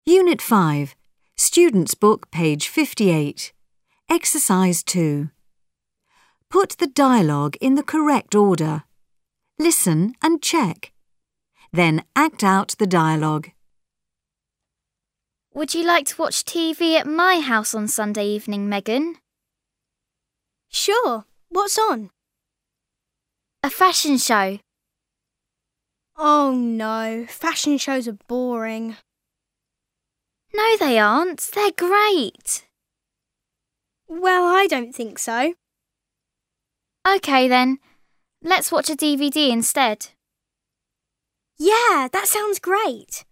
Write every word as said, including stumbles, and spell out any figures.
Unit five, Student's Book, page fifty-eight. Exercise two. Put the dialogue in the correct order. Listen and check. Then act out the dialogue. Would you like to watch T V at my house on Sunday evening, Megan? Sure. What's on? A fashion show. Oh no, fashion shows are boring. No, they aren't. They're great. Well, I don't think so. OK then, let's watch a D V D instead. Yeah, that sounds great.